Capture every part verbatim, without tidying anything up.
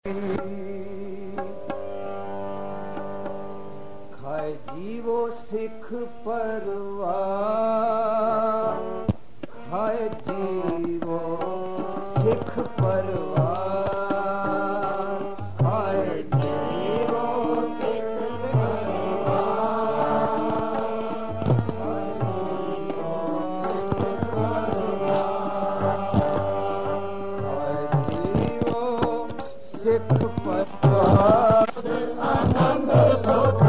खाए जीवो सिख परवा, खाए जीवो सिख परवा, खाए जीवो सिख परवा, खाए जीवो सिख परवा, खाए जीवो सिख परवा, आनंद सुख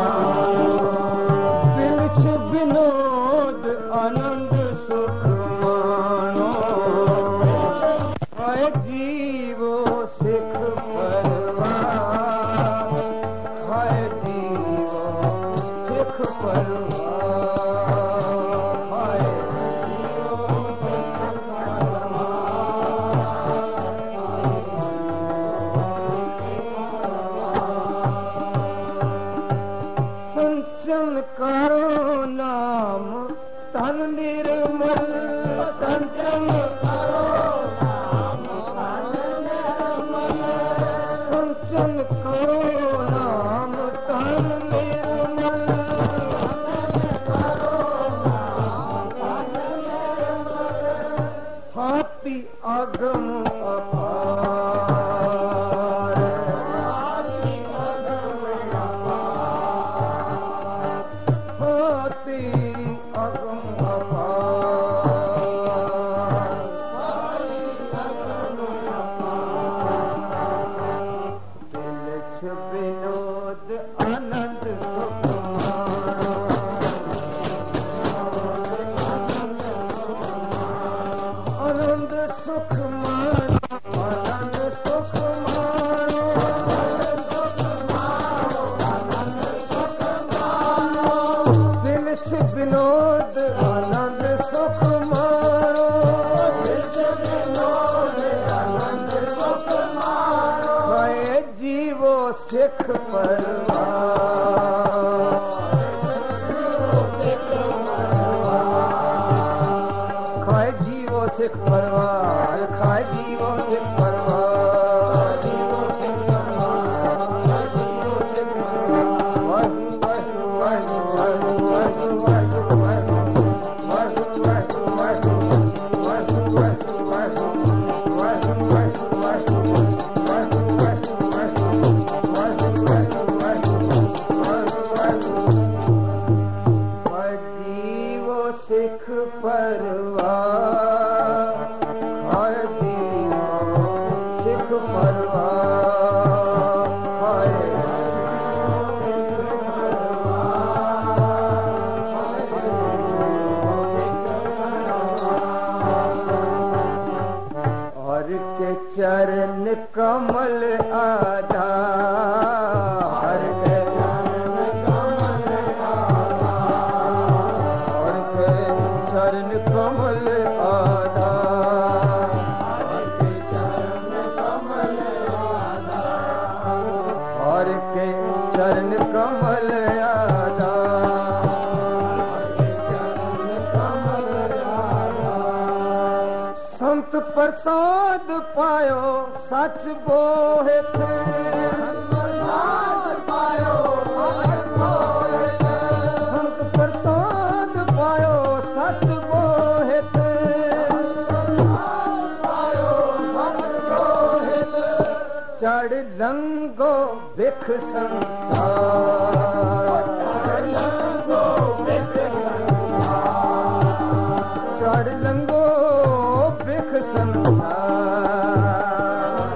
बिलछ विनोद आनंद सुख मानो, खाए जीवो सिख परवा, खाए जीवो सिख परवा, खाए जीवो सिख परवा, संचल करो नाम तन निर्मल, संचल करो नाम तन निर्मल, संचल करो नाम तन निर्मल, करो नाम तन निर्मल, हाथी आगम अपार, हाथी आगम विनोद आनंद सुख मानो, आनंद सुख मानो, आनंद सुख मानो, आनंद सुख मानो, दिल से विनोद आनंद सुख मानो, दिल से विनोद आनंद सुख मानो, खाए जीवो सिख परवा, खाए जीवो सिख परवा, खाए जीवो सिख परवा, सिख परवा, खाए जीवो सिख परवा, खाए और के चरण कमल आधार, के चरण कमल आधार, चरण कमल आधार, और के चरण कमल आधार, चरण कमल आधार, संत प्रसाद पायो सच बोहित, प्रसाद पायो सच बोहित, संत प्रसाद पायो सच बोहित, चढ़ लंगो बिख संसार, चढ़ लंगो बिख संसार, चढ़ लंगो बिख संसार,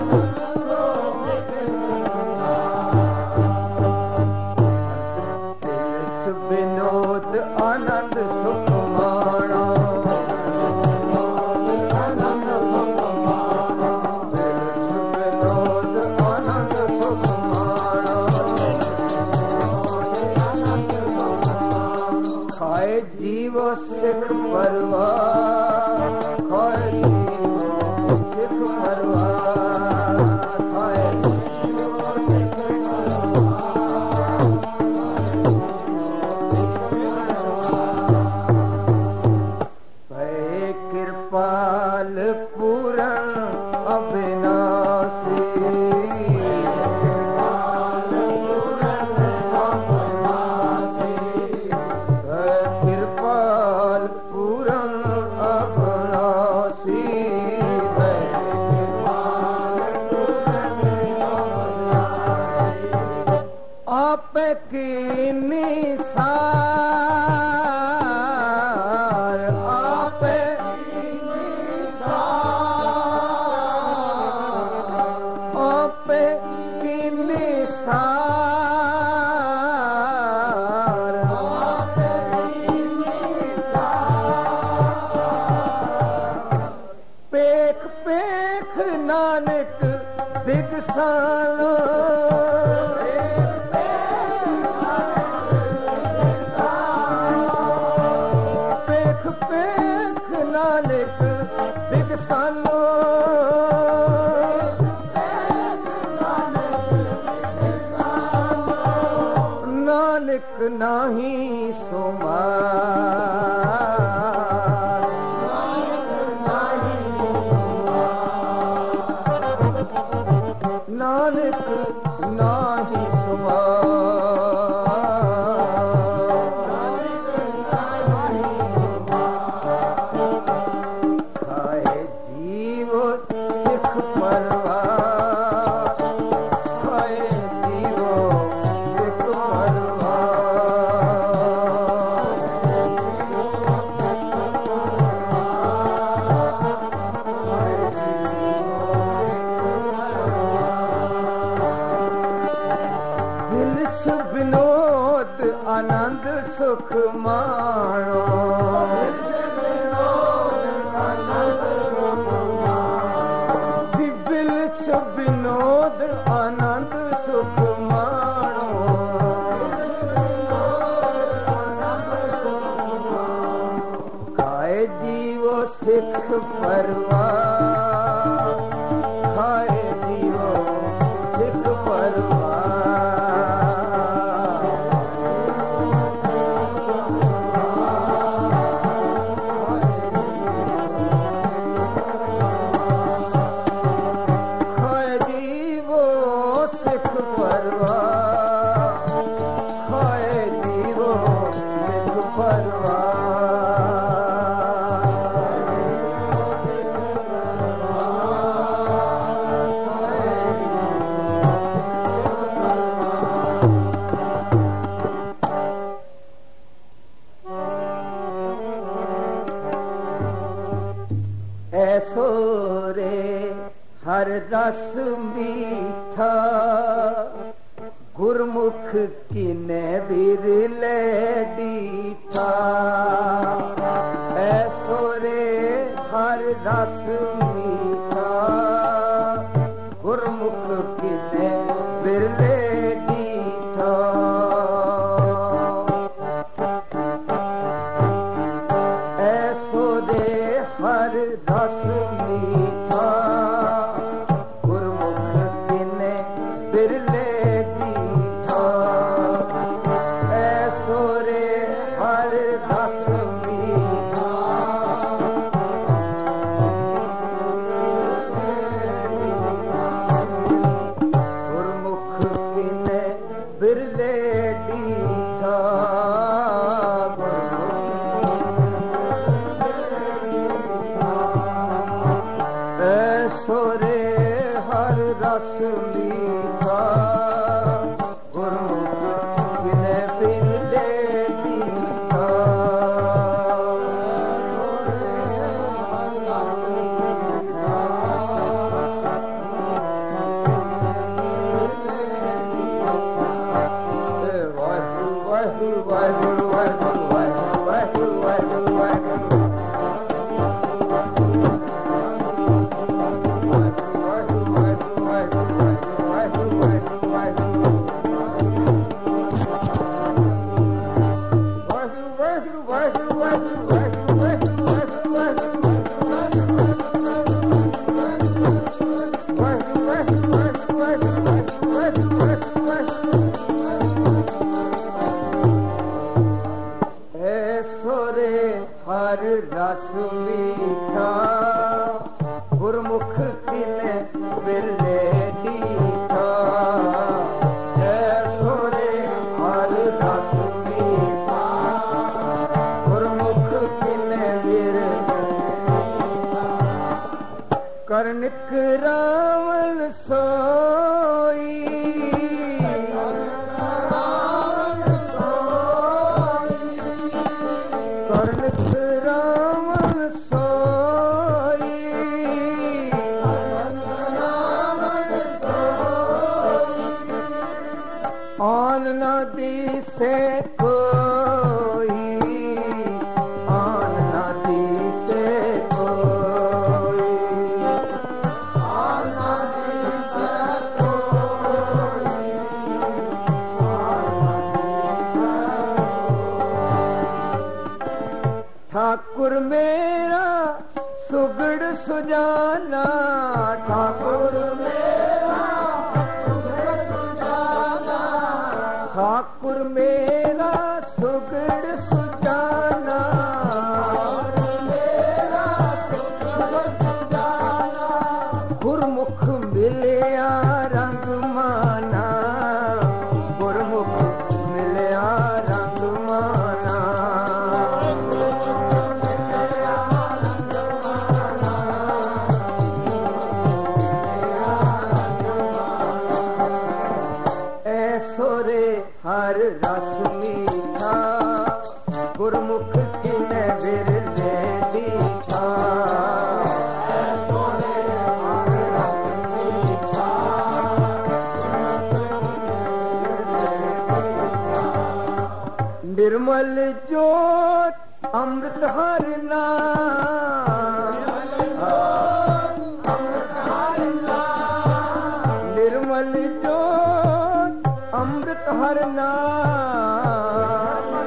विनोद आनंद सुख मानो, आनंद सुख मानो, विनोद आनंद सुख मानो, आनंद सुख मानो, खाए जीवो सिख परवा, खाए जीवो सिख परवा, खाए जीवो सिख परवा, कृपाल पूरन अविनाशी, की निसार आप आप की निसार पेख पेख नानक बिगसालो पेख पेख नानक बिगसालो नानक नाही सुमार नानक नाही खाए जीव सिख परवार खाए जीव सिख विनोद आनंद सुख माणो दिल विनोद आनंद सुख माणो खाए जीवो सिख परवार खाए जीवो सिख परवार ऐसो रे हर रस मीठा गुरमुख किने बिरले डीठा ऐसो रे हर रस मीठा गुरमुख किने बिरले डीठा ऐसो रे हर रस मीठा गुरमुख किने बिरले डीठा ऐसो रे हर रस मीठा गुरमुख किने बिरले डीठा ऐसो रे हर रस मीठा गुरमुख किने बिरले डीठा वाहिगुरु वाहिगुरु वाहिगुरु वाहिगुरु वाहिगुरु वाहिगुरु हर रस मीठा गुरमुख किने बिरले डीठा आन न दिसे कोई, आन न दिसे कोई, आन न दिसे कोई, ठाकुर मेरा सुगड़ सुजाना, ठाकुर मेरा सुगड़ सुजाना, ठाकुर मेरा सुगड़ सुजाना, मेरा सुगड़ सुजाना, गुरमुख मिलिया रंग माना, गुरमुख मिलिया रंग माना, हर रस मीठा गुरमुख किने बिरले दीठा, हर रस मीठा निर्मल ज्योत अमृत हर नाम, निर्मल ज्योत अमृत हर नाम,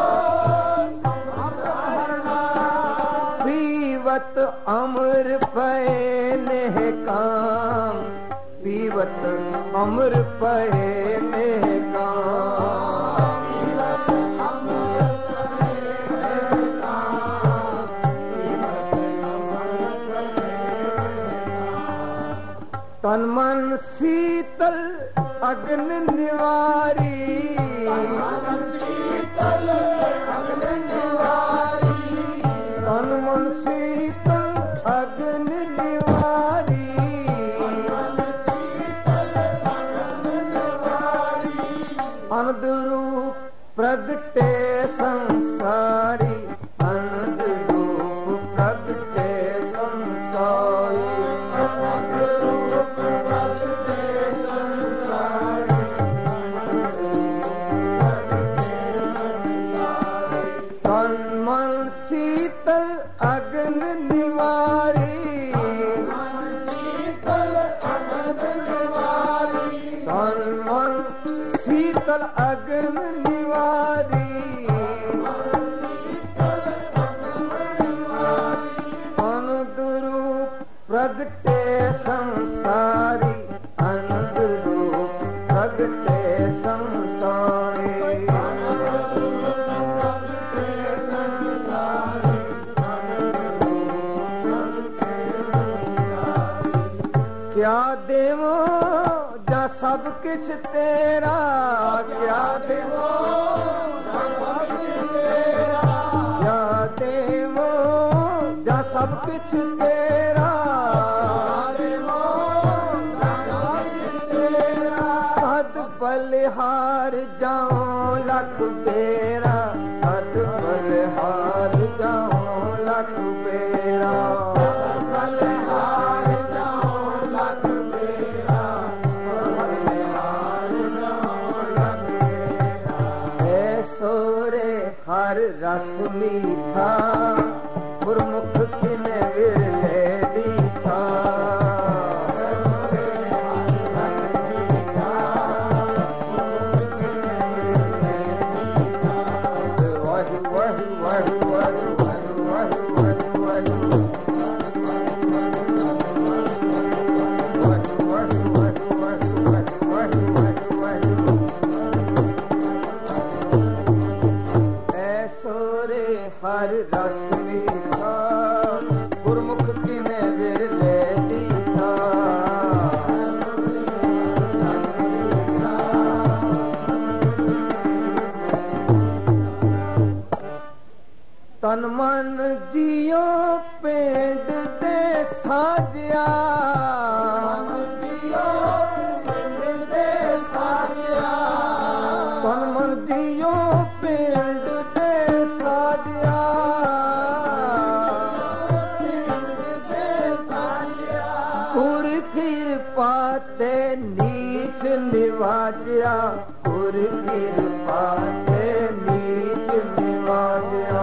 पीवत अमर पए नेह काम, पीवत अमर पए नेह काम, पीवत अमर पए नेह काम, पीवत अमर पए नेह काम, तन मन शीतल अग्न निवारी, तन शीतल अग्न निवारी, तन मन शीतल अग्न निवारी, तन शीतल अग्न निवारी, आनंद रूप प्रगटे संसारी, आनंद रूप प्रगटे संसारी, आनंद रूप प्रगटे शीतल अग्न निवारी, शीतल अग्न निवारी, तन मन शीतल अग्न निवारी, आनंद रूप प्रगटे संसारी, आनंद रूप प्रगटे संसारी, क्या देवो जा सब किछ तेरा, क्या देवो जा सब किछ तेरा, क्या देवो जा सब किछ तेरा, देवो जा सब किछ तेरा, सद बलिहार जाऊं लख बेरा, सद बलिहार जाऊं लख बेरा, बलिहार जाऊं लख बेरा, बलिहार जाऊं लख बेरा, ऐसोरे हर रस मीठा गुरमुख किने विरले दीठा, हर रस मीठा गुरमुख किने विरले दीठा, तन मन जियो पेंड दे साजिया, तन मन जियो पेंड दे साजिया, गुर कृपा ते नी नीच निवाजिया गुर कृपा से नीच निवाजिया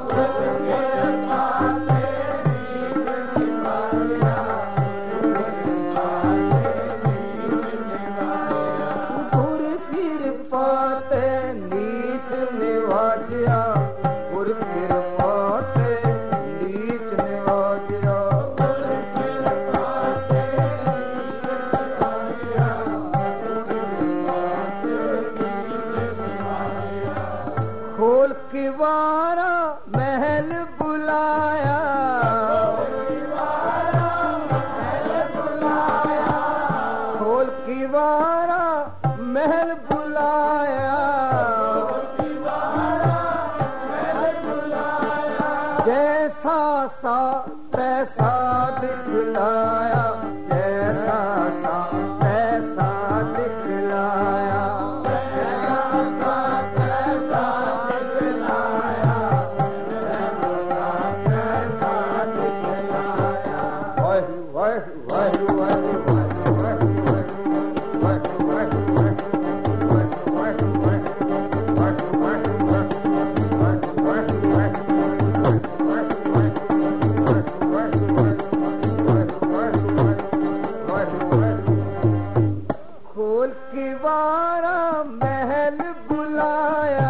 गुर कृपा से नीच निवाजिया गुर कृपा से नीच निवाजिया खोल किवारा महल बुलाया खोल किवारा महल बुलाया जैसा सा तैसा दिखलाया जैसा सा तैसा दिखलाया खोल किवारा महल बुलाया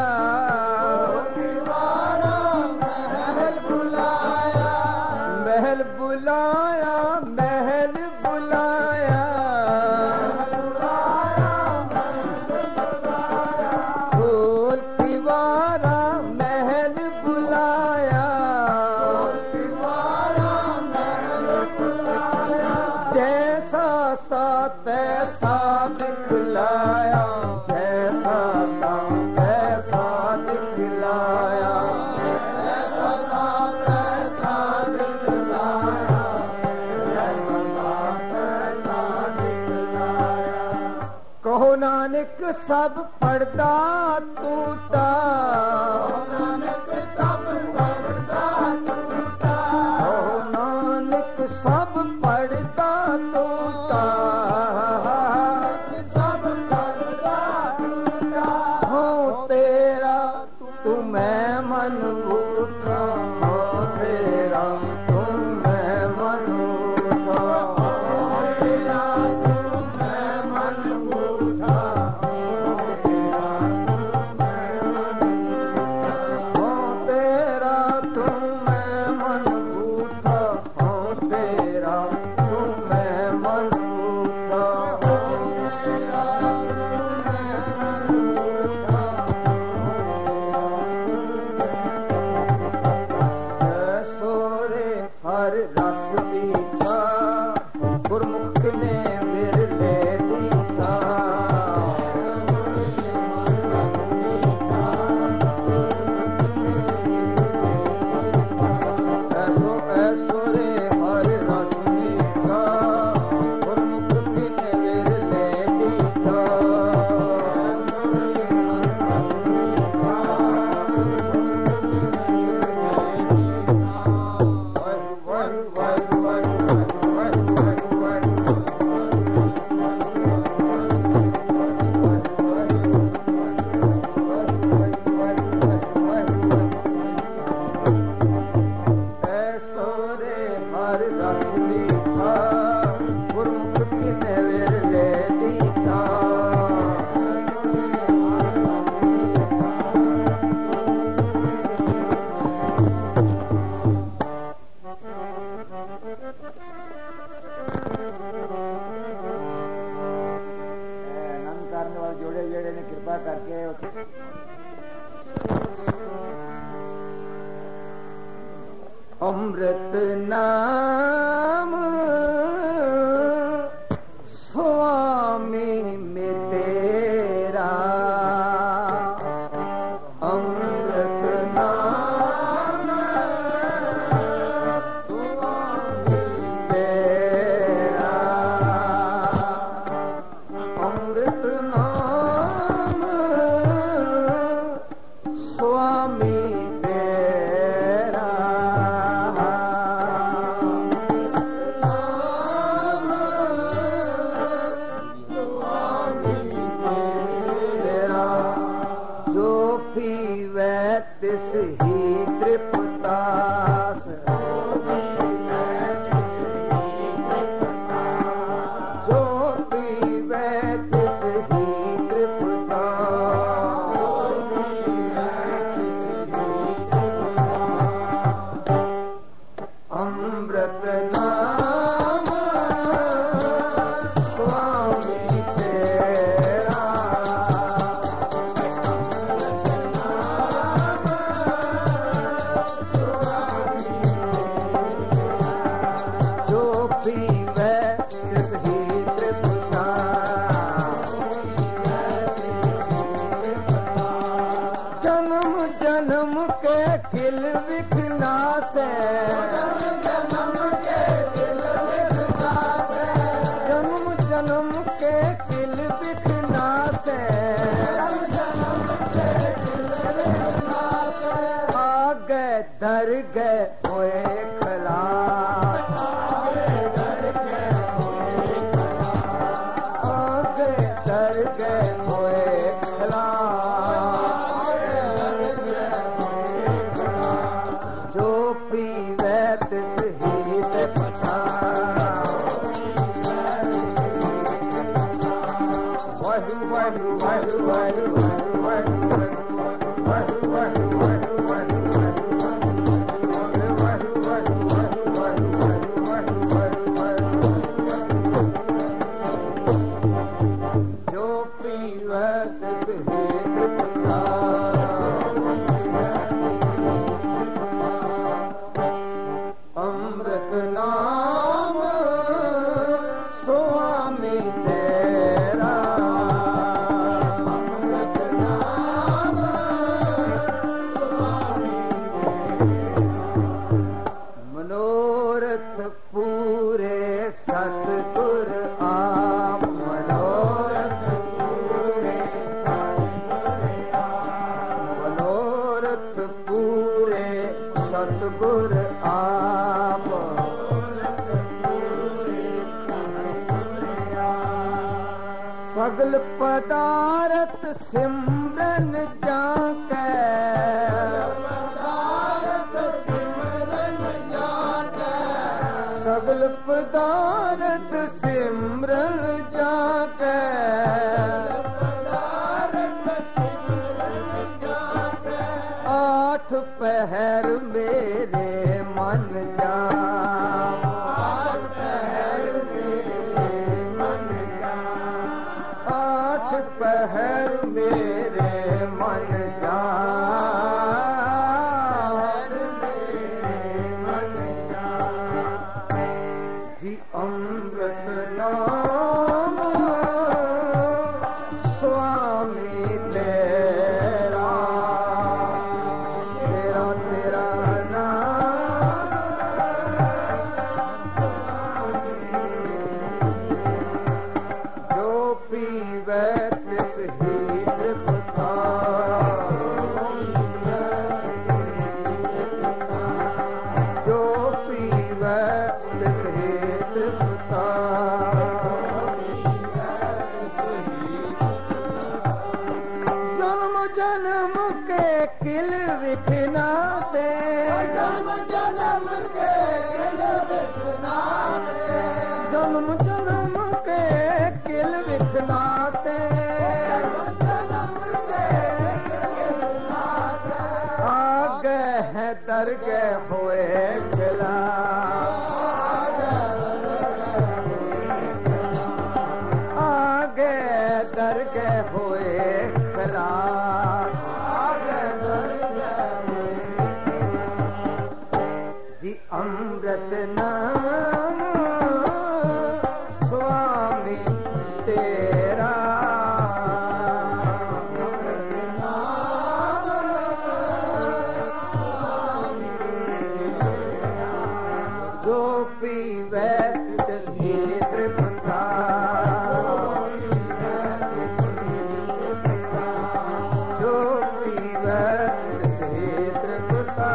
महल बुलाया महल बुलाया महल बुलाया खोल किवारा महल बुलाया जैसा सा तैसा दिखलाया जैसा सा तैसा दिखलाया जैसा सा तैसा दिखलाया जैसा सा तैसा दिखलाया कहो नानक सब पर्दा टूटा नानक सब पर्दा टूटा कहो नानक सब पर्दा टूटा मैं मन उठा तेरा तुम मैं मन उठा तेरा तुम मैं मन उठा तेरा तुम मैं मन उठा तेरा तुम मैं मन उठा हर रस दीछा गुरमुख ने विरले दीछा ऐसो ऐसो रे हर रस दीछा गुरमुख ने विरले दीछा जोड़े जोड़े ने कृपा करके अमृत नाम स्वामी में तेरा अमृत नाम स्वामी तेरा अमृत नाम स्वामी तेरा नाम बिखना से आगे दर गए हुए खलास आगे दर गए हुए खलास जो पीवे तिस ही ते पता वाहु वाहु वाहु वाहु वाहु वाहु वाहु अमृत नाम स्वामी तेरा अमृत नाम स्वामी मनोरथ पूरे सतगुर आप मनोरथ पूरे मनोरथ पूरे सतगुर आप सगल पदार्थ सिमरन जाके सगल पदार्थ सिमरन जाके आठ पहर मेरे मन जा आठ पहर मेरे मन जा आठ पहर मेरे मन जा मेरे मन जा जी अमृत नाम स्वामी तेरा तेरा तेरा नाम जो पीवे तिस ही तृप्ता जो पीवे तिस ही तृप्ता जन्म जन्म के किल विखना से जन्म जन्म के किल विखना से जन्म जन्म के किल विखना से आगे है दरगे हुए खिला आगे दरगे हुए खलास जी अमृत नाम स्वामी तेरा जो पीवे तिस ही तृप्ता जो पीवे तिस ही तृप्ता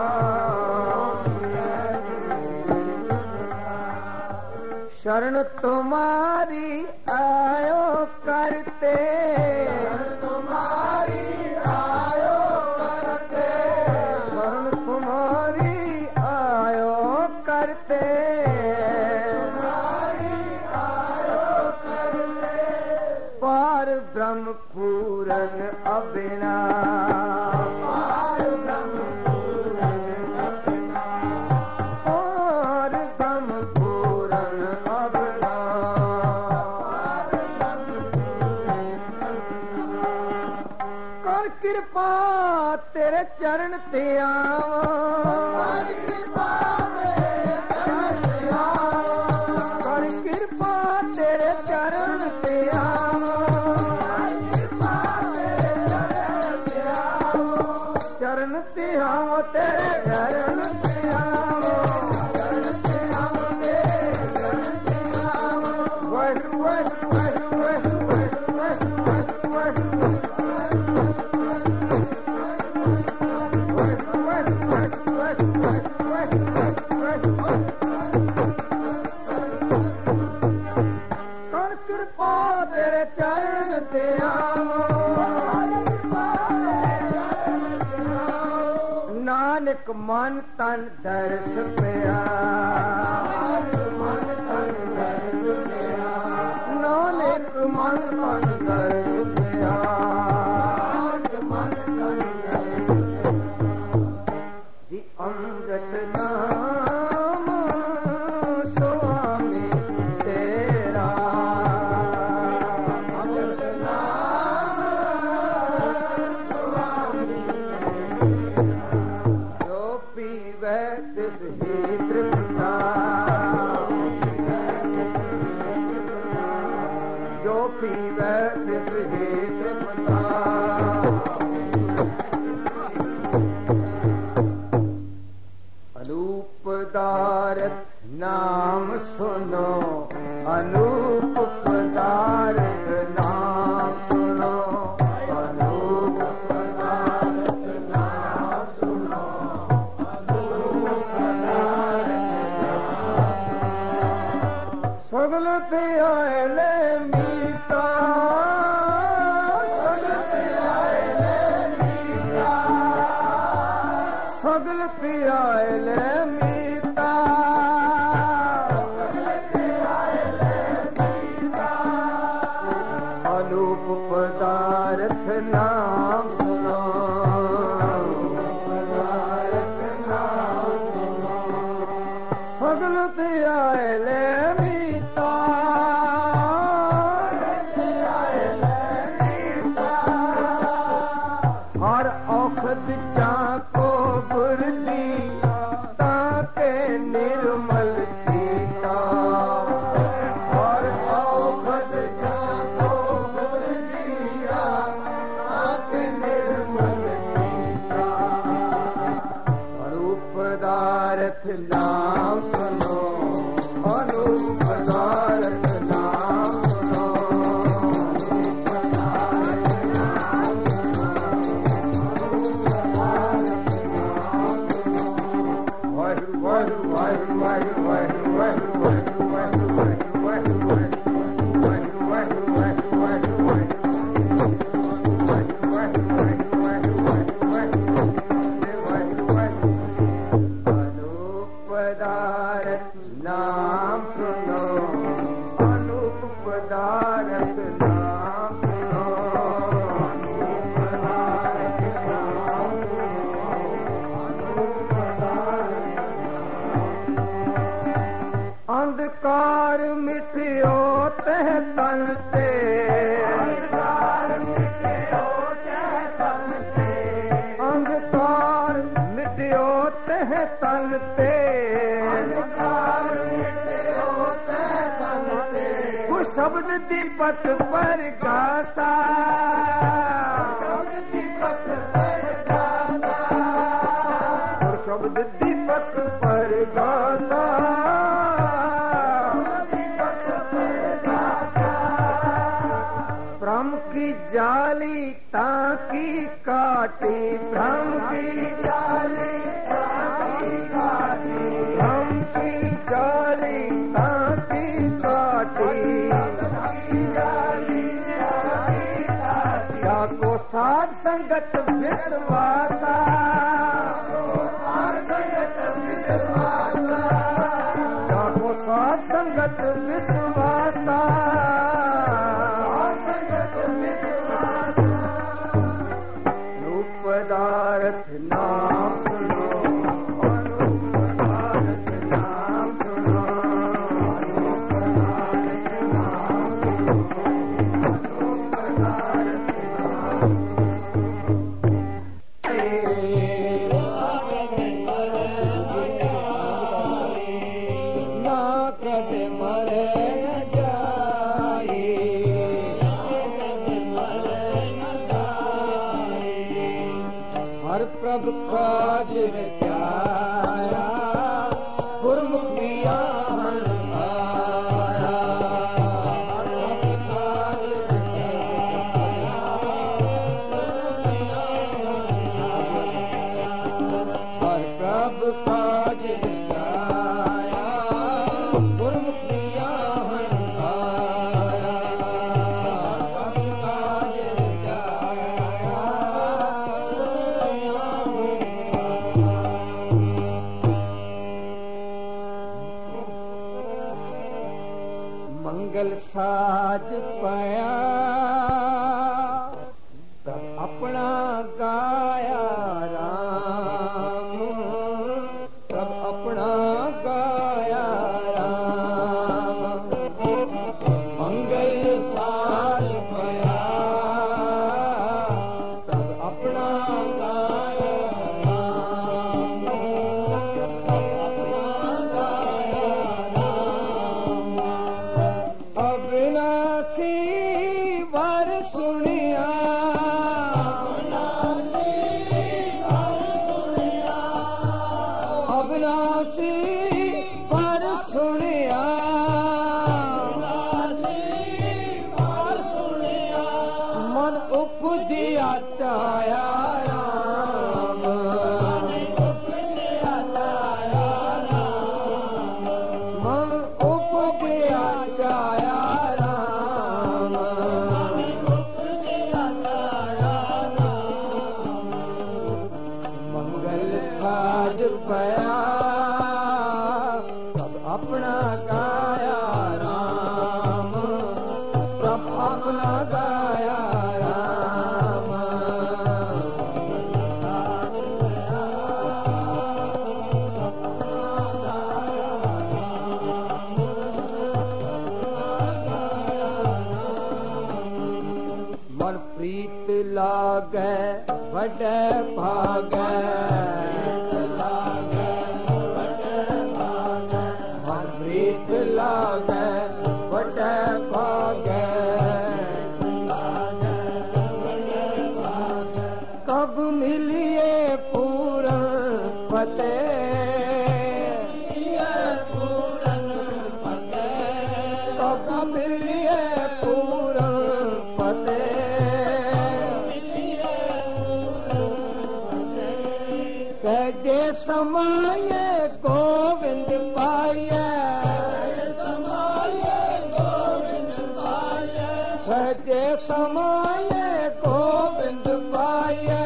शरण तुम्हारी आयो करते तुम्हारी आयो करते शरण तुम्हारी आयो करते तुम्हारी आयो करते पार ब्रह्म पूरन अविनाश पार ब्रह्म पूरन अविनाश पार ब्रह्म पूरन कर कृपा तेरे चरण ते आवा कर कृपा तेरे चरण ते आवा कर कृपा तेरे चरण ते आवा चरण ते आवा तेरे चरण ते आवा चरण ते आवा तेरे चरण ते आवा वह वह वह वह ते नानक मन तन दर्श पिया नानक मन तन दर्श पिया जी अमृत नाम स्वामी तेरा अमृत नाम स्वामी जो पीवे तिस ही तृप्ता जो पीवे तिस ही तृप्ता अनूप पदारथ नाम सुनो अनूप पदारथ नाम सुनो अनूप पदारथ नाम सुनो अनूप पदारथ सगल त्याले मीता सगल त्याले मीता सगल त्याले मीता अनूप पदारथ नाम सुनो पदारथ नाम सुनो सगल त्याले मीता हर औखद चाको गुर दी ताके निर्मल चीता हर औखद चाको गुर दिया ताके निर्मल चीता अनूप पदारथ नाम सुनो अनूप पदारथ नाम सुनो पदारथ नाम सुनो अनूप पदारथ नाम सुनो अनूप पदारथ नाम सुनो अनूप पदारथ अंधकार मिटियो तह तन ते अंधकार मिटियो तह तन ते अंधकार मिटियो तह तन ते शब्द दीपक पर गासा शब्द दीपक पर गासा और शब्द दीपक पर गासा दीपक पर गासा ब्रह्म की जाली ताकी काटी ब्रह्म की जाली ताकी काटी ब्रह्म की जाली ताकी काटी को साध संगत विश्वासा साध संगत विश्वासा को साध संगत विश्वासा संगत विश्वासा रूप पदारथ नाम सुनो अनूप पदारथ नाम सुनो अनूप पदारथ नाम सुनो अनूप पदारथ प्रभु काज रचाया गुरमुखिया आया हर प्रभु काज रचाया गुरमुखिया आया सुनिया अविनाशी पर सुनिया मन उपजिया चाया राम मन उपजिया चाया राम मंगल साज पया सब अपना गाया राम सब अपना गाया राम मन प्रीत लागे बड़े भागे मन प्रीत लागे बड़े भागे कब मिलिए पूरन फतेह कब मिलिए पूरन सहजे समय गोविंद पाए सहजे समय गोविंद पाए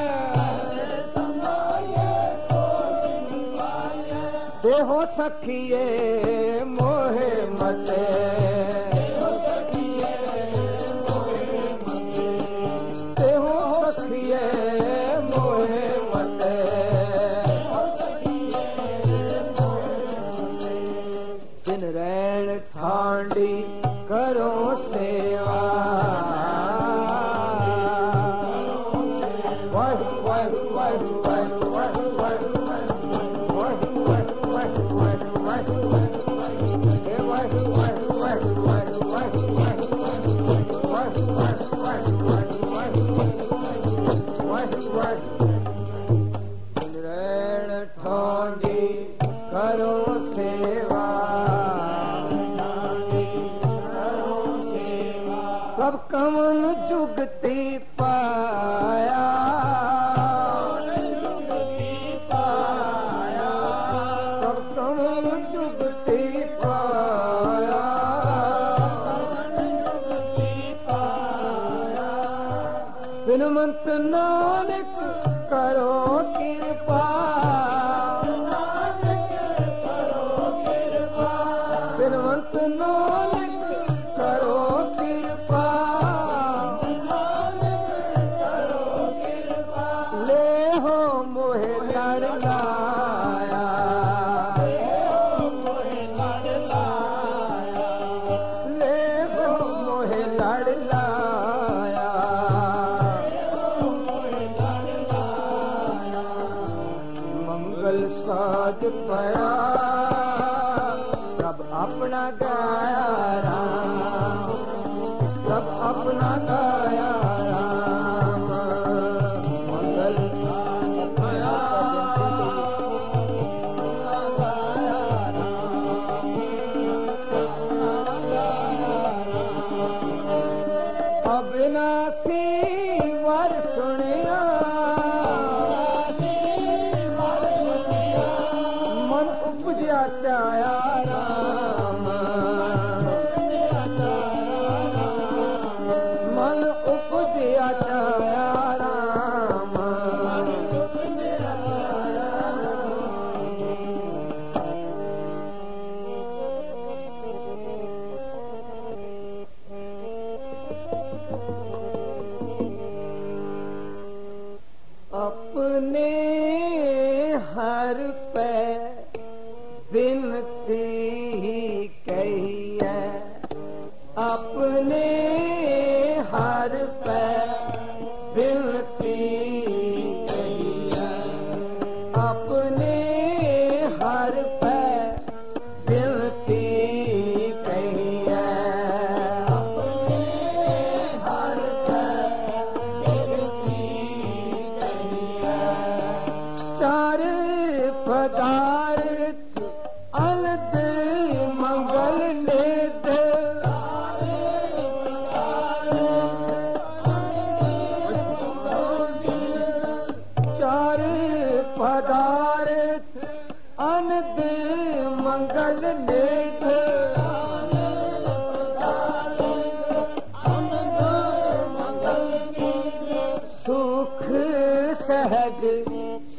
देहो सखिए मोहे मते देहो सखिए मोहे मते दिन रैन ठांडी करो सेवा वाहु वाहु वाहु वाहु वाहु वाहु वाहु वाहु वाहु वाहु वाहु हे वाहु वाहु वाहु वाहु वाहु वाहु वाहु वाहु वाहु वाहु वाहु दिन रैन ठांडी करो सेवा सब कमन जुगती पाया सब कमन जुगती पाया बिनमंत नानक करो कृपा बिनमंत नानक करो कृपा ले हो मोहे लड़ लाया ले हो मोहे लड़ लाया मंगल साज पया सब अपना गाया राम सब अपना गाया राम मंगल साज पया गाया राम अविनाशी वर सुनिया मन उपजिया चाया राम मन उपजिया चाया राम अपने हर पे बिनती कही है अपने हर पे बिनती कही है अपने हर पे बिनती कही है अपने हर पे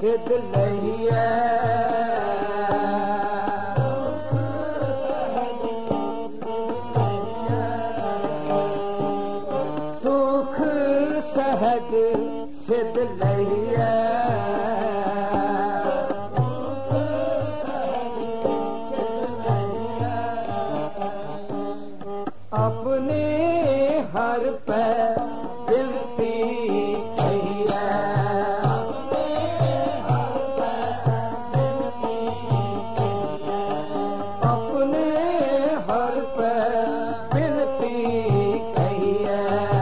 सिद्ध लहिए सुख सहज सिद्ध लहिए अपने हर पे बिनती कहिए अपने हर पे बिनती कहिए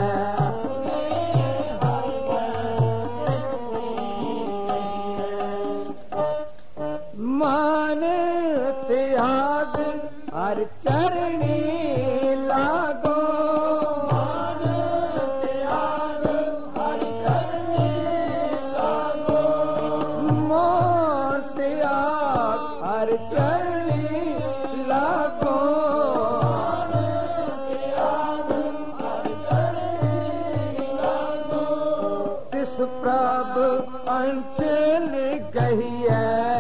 मान त्याग हर चरणी लागो मान त्याग हर चरणी लागो मान त्याग हर चरणी लागो मान त्याग हर चरणी लागो तिस प्रभ अंचल गहिए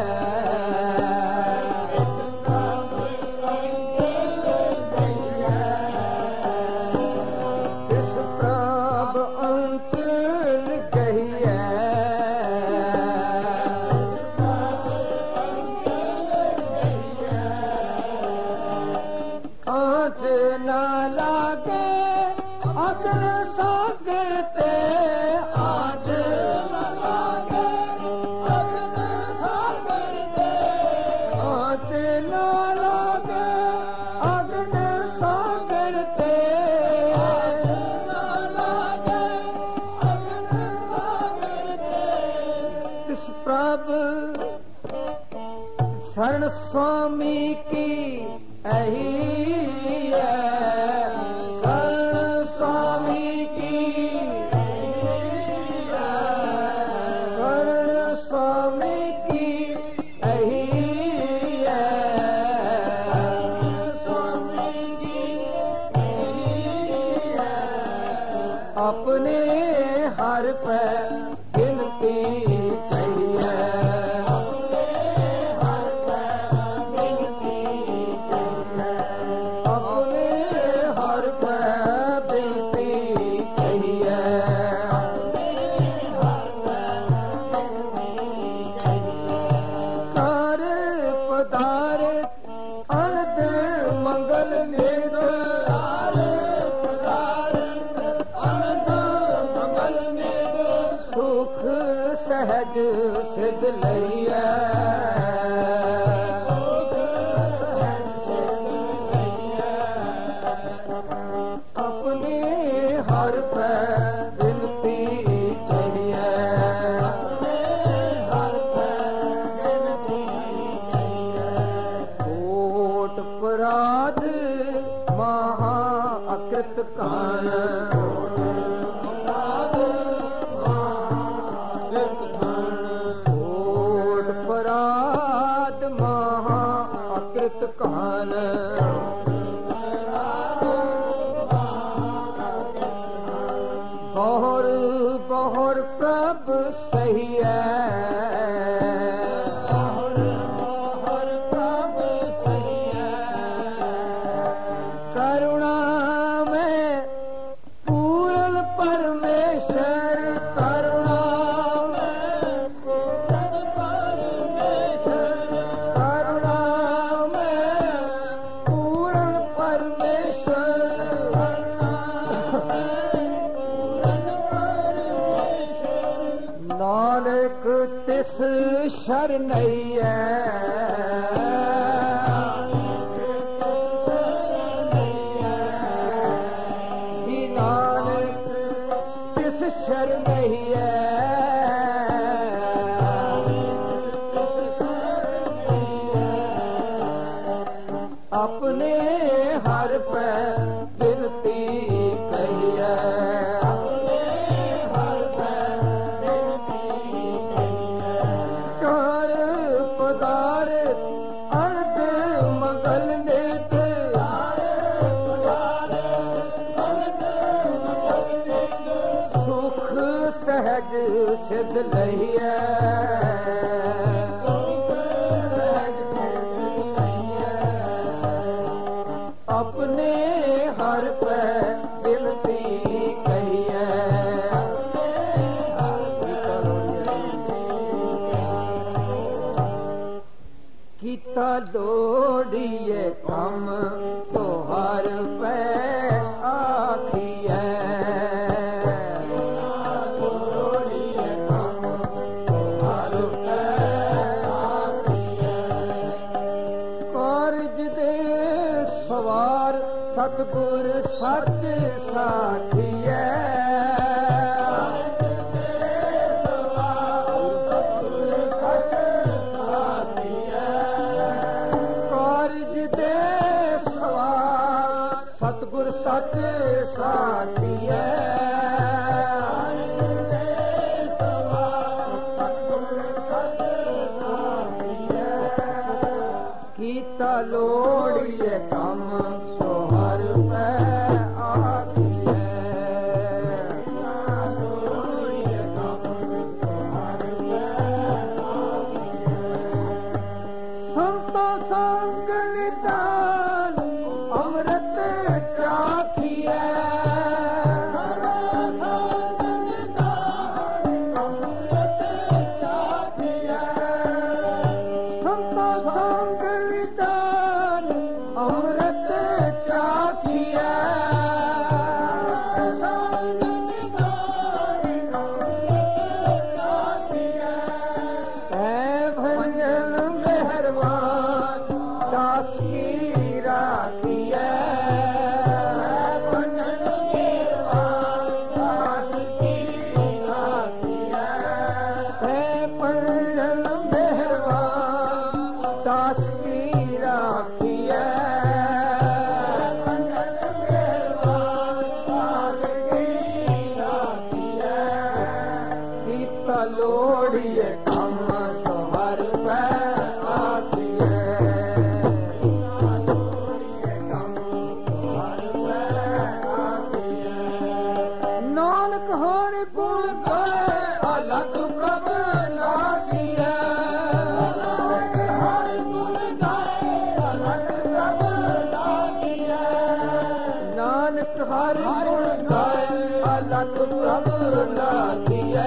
आँच न लागे अगल सागर ते आँच न लागे अगल सागर ते आँच न लागे अगल सागर ते आँच न लागे अगल सागर ते तिस प्रभ शरण स्वामी की अही शरण स्वामी की शरण स्वामी की अही स्वामी की अपने हर पे गिनती कहिए सहज सिद्ध लहिए अपने हर पे बिनती कहिए कोट अपराध महा अकृत कान अपराध महा अकृत कान बहुर बहुर प्रभ सही बहुर बहुर प्रभ सही करुणा में पूर्ण परमेश्वर करुणा नानक तिस शरणैया जी नानक तिस शरणैया अपने हर पे बिनती कहिए ਸੁਖ ਸਹਿਜ ਸਿਧ ਲਈਐ ਆਪਣੇ ਹਰ ਪੈ ਬਿਲਤੀ ਕਹੀਐ ਕੀਤਾ ਲੋੜੀਏ ਕੰਮ ਸੋ ਹਰ ਪੈ ਆਖੀਐ ਲੋੜੀਏ ਕੰਮ ਸੋ ਹਰ ਪੈ ਆਖੀਐ ਕਾਰਜ ਦੇ ਸਵਾਰ ਸਤਿਗੁਰ ਸੱਚ ਸਾਖੀਐ ਸਤਿਗੁਰ ਸੱਚ ਸਾਖੀਐ ਕੀਤਾ ਲੋੜੀਏ ਕੰਮ ਸੋ ਹਰ ਪੈ ਆਖੀਐ ਲੋੜੀਏ ਕੰਮ ਸੋ ਹਰ ਪੈ ਆਖੀਐ ਸੰਤੋ ਸੰਗ ਨਿਦਾਨ ਅੰਮ੍ਰਿਤ ਚਾਖੀਐ ਲੋੜੀਏ ਕੰਮ ਸੋ ਹਰ ਪੈ ਆਖੀਐ ਲੋੜੀਏ ਕੰਮ ਸੋ ਹਰ ਪੈ ਆਖੀਐ ਨਾਨਕ ਹਰ ਗੁਣ ਗਾਏ ਅਲਖ ਪ੍ਰਭ ਲਾਗੀਐ ਨਾਨਕ ਹਰ ਗੁਣ ਗਾਏ ਅਲਖ ਪ੍ਰਭ ਲਾਗੀਐ ਨਾਨਕ ਹਰ ਗੁਣ ਗਾਏ ਅਲਖ ਪ੍ਰਭ ਲਾਗੀਐ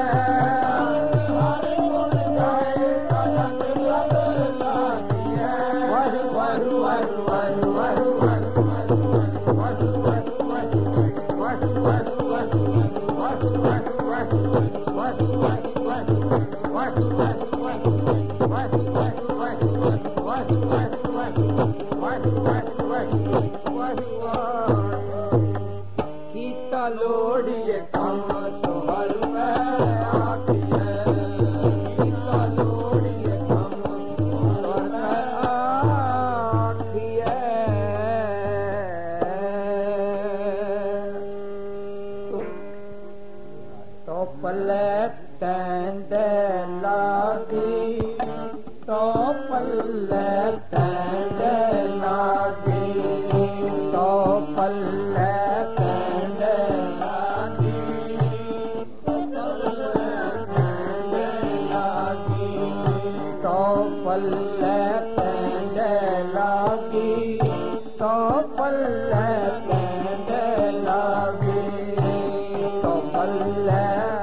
ਕੀਤਾ ਲੋੜੀਏ ਕੰਮ ਸੋ ਹਰ ਪੈ ਆਖੀਐ ਕੀਤਾ ਲੋੜੀਏ ਕੰਮ ਸੋ ਹਰ ਪੈ ਆਖੀਐ ਤੋ ਪੱਲੇ ਟੈਂਡ ਲਾਗੀ ਤੋ ਪੱਲੇ ਟੈਂਡ ਲਾਗੀ ਤੋ ਪੱਲੇ ਟੈਂਡ ਲਾਗੀ ਤੋ ਪੱਲੇ ਟੈਂਡ ਲਾਗੀ ਤੋ ਪੱਲੇ ਟੈਂਡ ਲਾਗੀ ਤੋ ਪੱਲੇ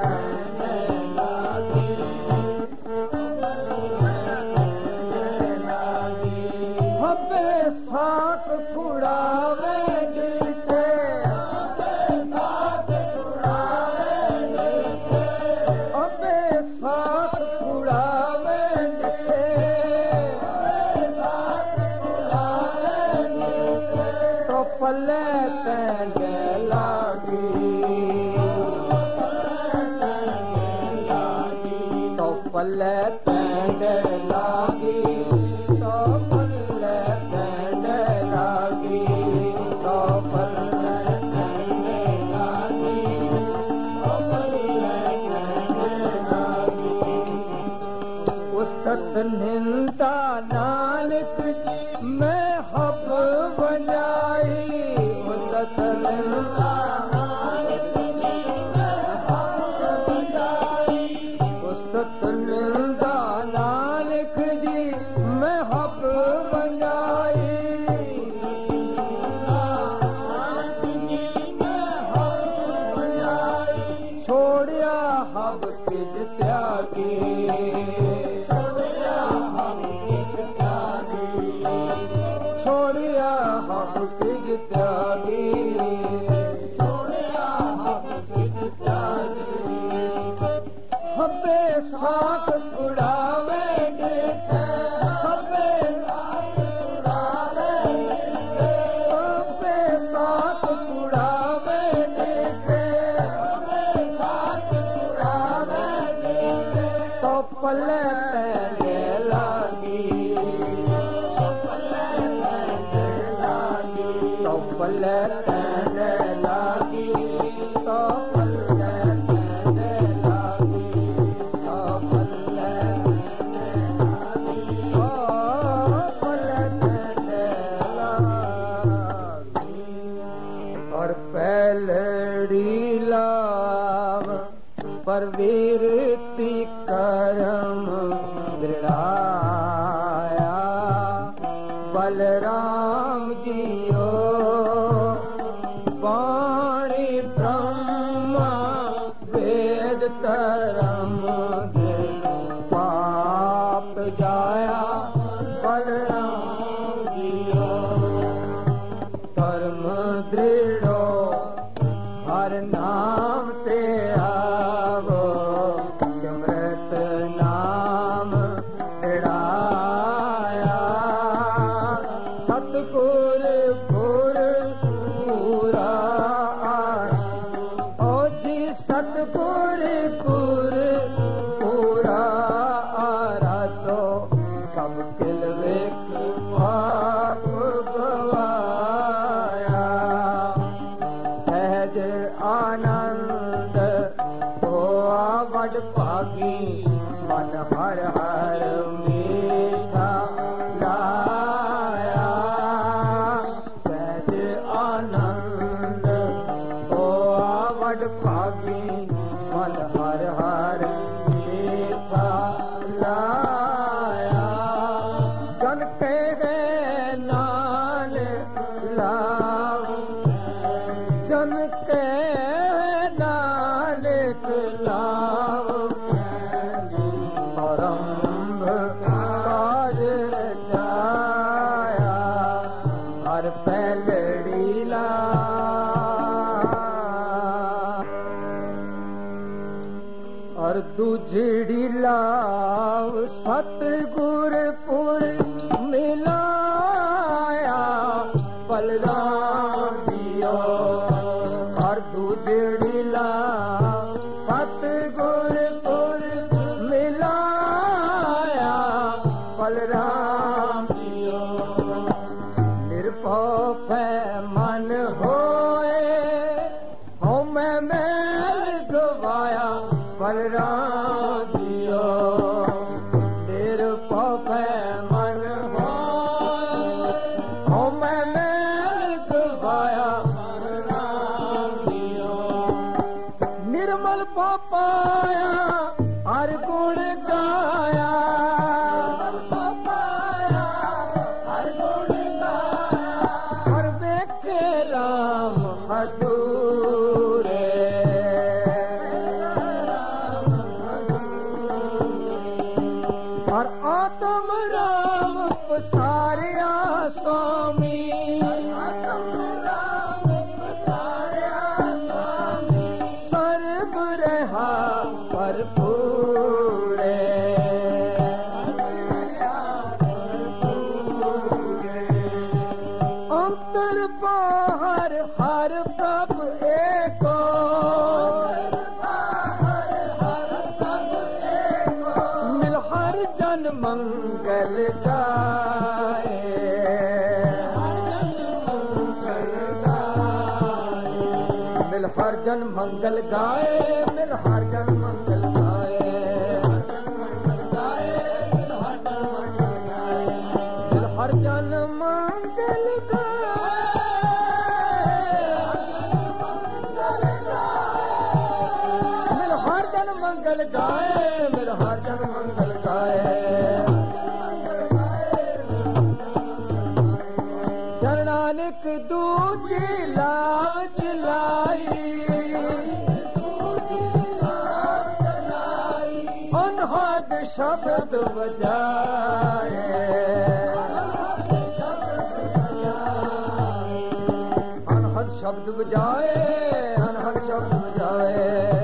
ਸਾਥ ਛੁੜਾਵੇ ਜਿੱਥੇ ਸਾਥ ਛੁੜਾਵੇ ਜਿੱਥੇ ਅਬੇ ਸਾਥ ਛੁੜਾਵੇ ਜਿੱਥੇ ਸਾਥ ਛੁੜਾਵੇ ਜਿੱਥੇ ਤੋ ਪੱਲੇ ਪੈਂਡ ਲਾਗੀ ਤੋ ਪੱਲੇ ਪੈਂਡ ਲਾਗੀ ਨਿੰਦਾ ਨਾਨਕ ਮੈਂ ਹੱਬ ਵਜਾਈ ਉਸਤ ਨਿੰਦਾ ਨਾਨਕ ਮੈਂ सब किज त्यागी, छोड़िया हम किज त्यागी, छोड़िया हम किज त्यागी, छोड़िया हम किज त्यागी। हबे साथ उड़ावे देखे, हबे साथ उड़ावे देखे, हबे साथ उड़ावे देखे, हबे साथ उड़ावे देखे, तो पल्ले पैने लागी, तो पल्ले पैने लागी, तो पल्ले पैने लागी, तो पल्ले पैने लागी, तो पल्ले पैने लागी, तो पल्ले पैने लागी। और पैलड़ी लाव पर वीरती करम दृढ़ाया, बलराम जियो वाणी ब्रह्मा वेद तरम पाप जाया, बलराम जियो धर्म दृढ़ो हर नाम ते आवो, सिमरत नाम दृढ़ाया, सतगुर गुर पूरा ओ जी, सतगुर गुर पूरा आरा, तो सब किल वेख पाप गवाया, सहज आनंद होआ वड भागी, मन हर हर मीठा लाया, सहज आनंद होआ वड भागी, मन हर हर मीठा लाया, जन कहे नानक लाओ, जन के नानक लाओ, आरंभ काज रचाया, हर पैलड़ी ला। और दूजड़ी लाव सतगुर पुर मिलाया, बलराम जियो और दूजड़ी लाव सतगुर पुर मिलाया, बलराम जियो निर्भव मन होए, हो मैं मैल गवाया, बलराम जियो निर्भव मन होए, हो मैं मैल गवाया, बलराम जियो निर्मल पाया, हर गुण गाया, पाया हर गुण गाया, हर वेखे राम अधूरे, और आत्म राम पसारिया स्वामी, आत्म राम पसारिया स्वामी, सर्व रहा भरपूरे, अंतर बाहर हर प्रभु एको, मिल हर जन मंगल जाए, मिल हर जन मंगल गाए, मिल हर जन मंगल गाए, मिल हर जन मंगल गाए, मिल हर जन मंगल गाए, मिल हर जन मंगल गाए, जन नानक दूजी लाव चलाई, दूजी लाव अनहद शब्द बजाए, अनहद शब्द बजाए, अनहद शब्द बजाए,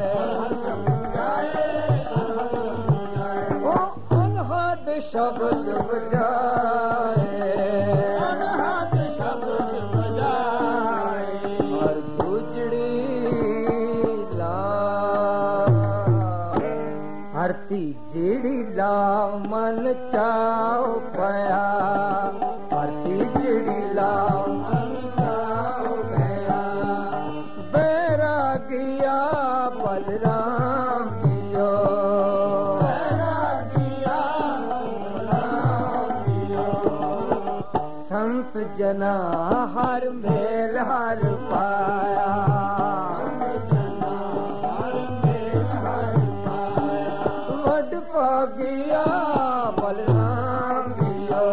ओ अनहद शब्द बजाए, अनहद शब्द बजाए, हर गुजड़ी ला हरती जेड़ी ला मन चाओ पया, हरती जेड़ी ला मन चाओ पया, बैरागिया बलराम जियो, बैरागिया बलराम जियो, संत जना हर मेल हर पाया, पागिया बलराम जियो,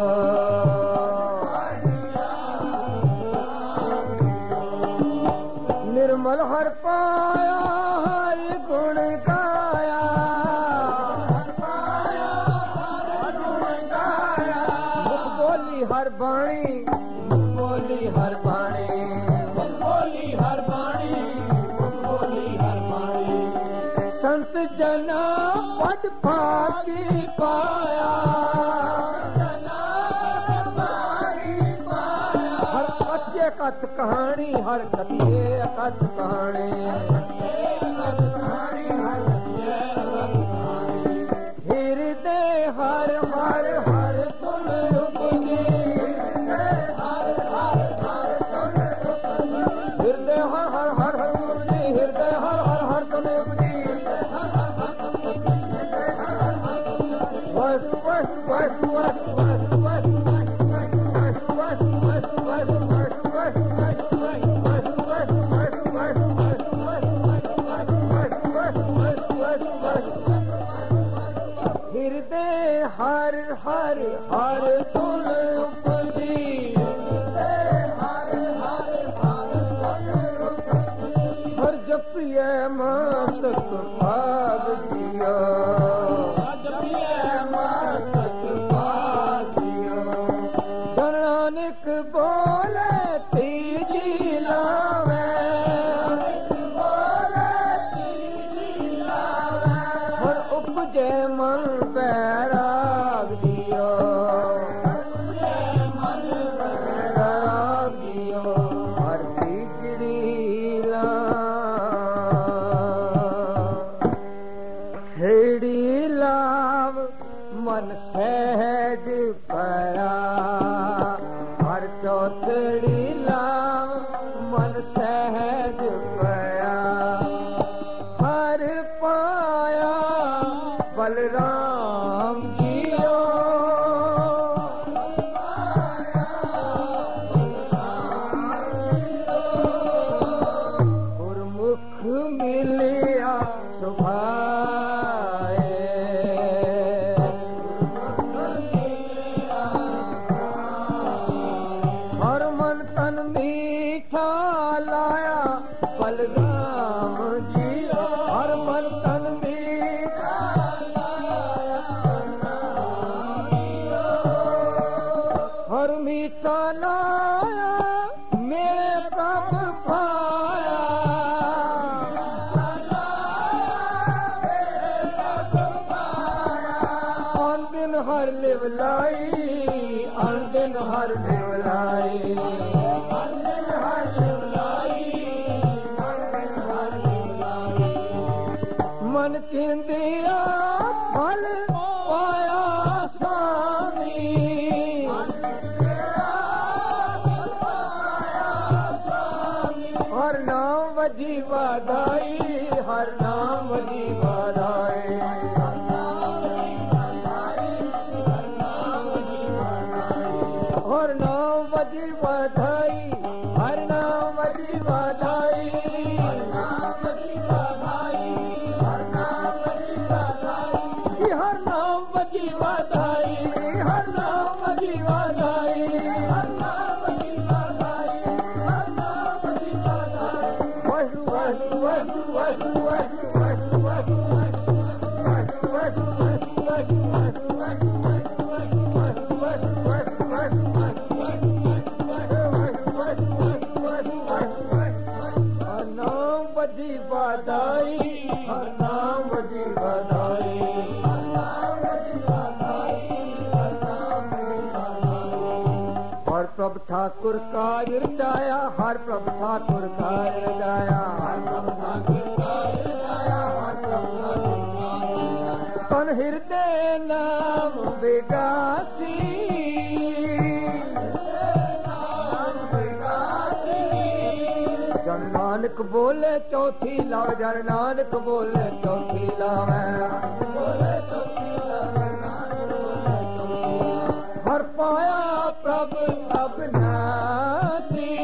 निर्मल हर पाया हर गुण गाया, मुख बोली हर बाणी, मुख बोली हर बाणी, मुख बोली हर बाणी, मुख बोली हर बाणी, संत जना पद भागी पाया, हर अच्छे कथ कहानी, हर कथिए कथ कहानी, हृदय हर हर हर तुम रूपी, हृदय हर हर हर हर मुरली, हृदय हर हर हर तुम रूपी, हृदय हर हर हर तुल उपजी, हर जपिए मस्तक भाग दिया, नानक बोले तीजी लावे, हर उपजे मन बैराग दियो, बैराग दियो, हर तीजड़ी ला खेड़ी लाव मन सहज पया, चौथड़ी लाव मन सहज पया, हर पाया बलराम जियो, गुरमुख मिलिया सुभाए, मीठा लाया बलराम जियो, हर मन तन मीठा लाया बलराम जियो, हर मीठा लाया मेरे प्रभ पाया, अन दिन हर लिवलाई, अन दिन हर लिवलाई, मन चिंदिया फल पाया स्वामी, हर नाम वजी बधाई, हर नाम वजी बधाई, हर नाम वजी बधाई, हर नाम वजी बधाई, हर नाम वजी बधाई, हर नाम वजी बधाई, हर नाम वजी बधाई, हर नाम वजी बधाई, हर नाम वजी बधाई, हर नाम वजी बधाई, वाहु वाहु वाहु वाहु वाहु वाहु वाहु वाहु वाहु वाहु ठाकुर काज रचाया, हर प्रभु ठाकुर काज रचाया, हर प्रभु ठाकुर काज रचाया, हर प्रभु ठाकुर काज रचाया। तन हृदय नाम विगासी, जन नानक बोले चौथी लाव, जन नानक बोले चौथी लावे, हर पाया प्रभु अविनाशी,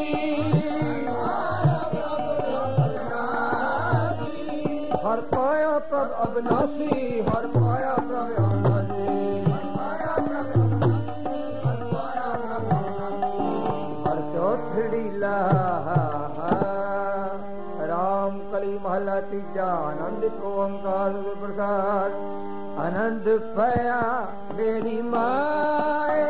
हर पाया प्रभु अविनाशी, हर पाया प्रभु अविनाशी, हर चौथड़ी ला राम कली महला तीजा। आनंद को ओंकार प्रसाद, आनंद पया मेरी माए,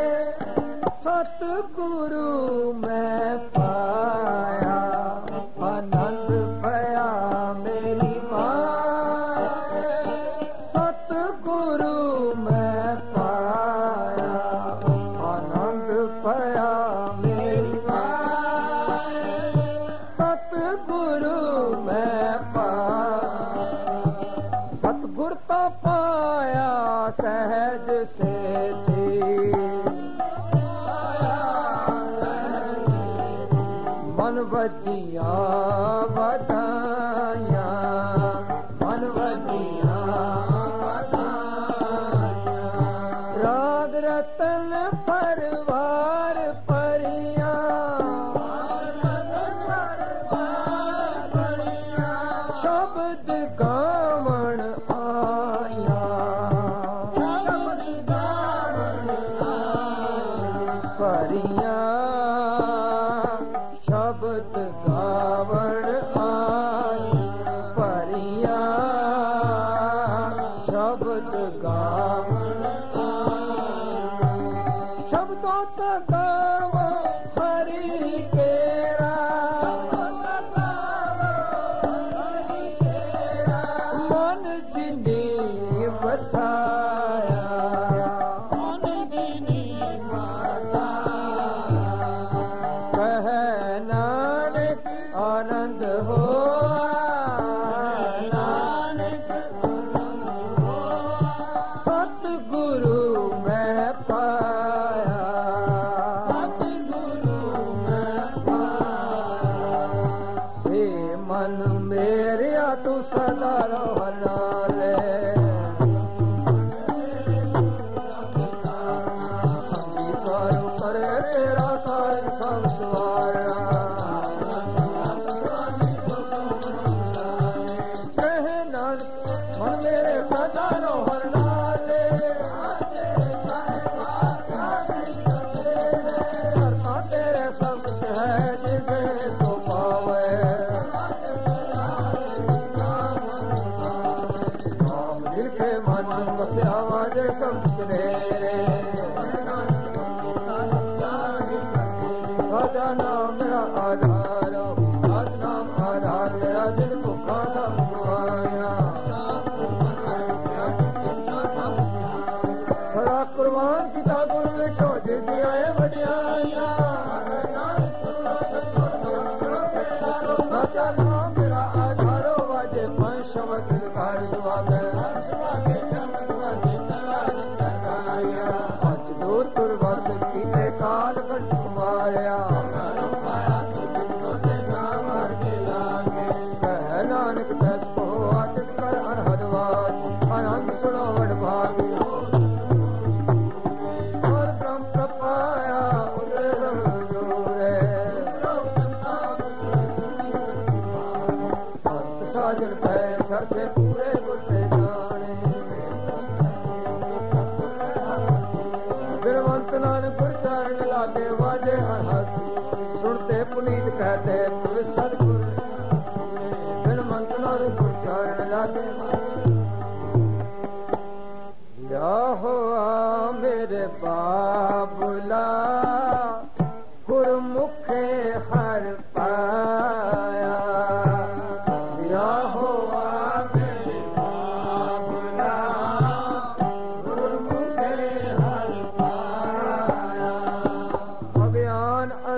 सतगुरु मैं पाया, आनंद पया मेरी माए, सतगुरु मैं पाया, आनंद पया मेरी माए, सतगुरु मैं पाया। सतगुरु तो पाया सहज से थी, मन वजिया बधाइया, मन वजिया बधाइया, राग रतन परवार परिया, शब्द गावण आया, शब्द गावण आया, परिया शब्द गावण आया, परिया शब्द गावण आया। शब्दों तक गावो हरि केरा, मन जिनी बसाया, मन जिनी बसाया, कह नानक आनंद होआ, नानक आनंद होआ, सतगुरु मैं पाया, सतगुरु मैं पाया। हे मन मेरिया तू सदा रहना ले, अंगीकार करे तेरा कार्य सब सवारा, कह नानक मन मेरे सदा रहना ले, करता तेरे सब है जिसे तो पावे, राम दिल के मन बसिया वाजे सब तेरे, राजा नाम मेरा आधार, राज नाम आधार, तेरा दिल भूखा सब खुआया, बड़ा कुर्बान किता गुरु बेटो जिदिया बढ़िया, राजा नाम मेरा आधार, वाजे पंच शब्द घर दुआगे, अच दूर तुरबस कीते काल कट माया, कह नानक दस को आदित कर अनहदवाज, आनंद सुनो वडभागी, और ब्रह्म प्रपाया उदय जोरे, सत साजन पैर सरसे पूरे गुरते जाने, बिरवंत नानक चरण लागे वाजे अनहद, सुनते पुनीत कहते तुझ सदगुरु, बिरवंत नानक चरण लागे, या हुआ मेरे बाबुला गुरमुखे हर पाया, या हुआ मेरे बाबुला गुरमुखे हर पाया। अज्ञान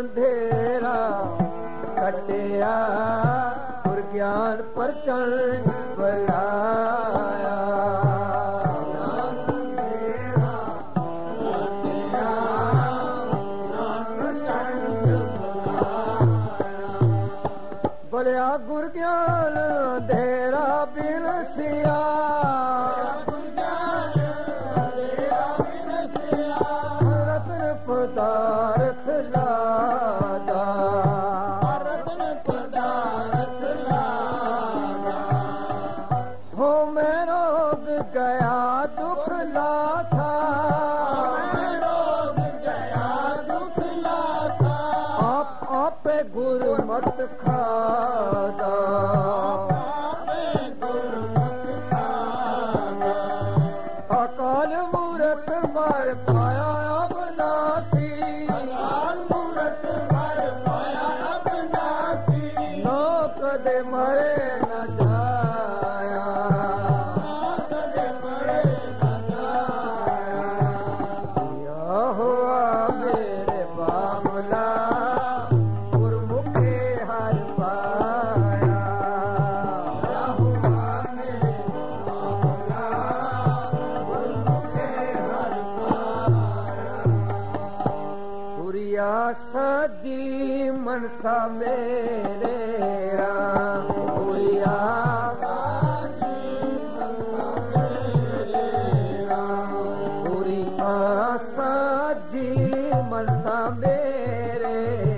साजी मनसा मेरे राम पूरी आशा जी मनसा मेरे राम पूरी आशा जी मनसा मेरे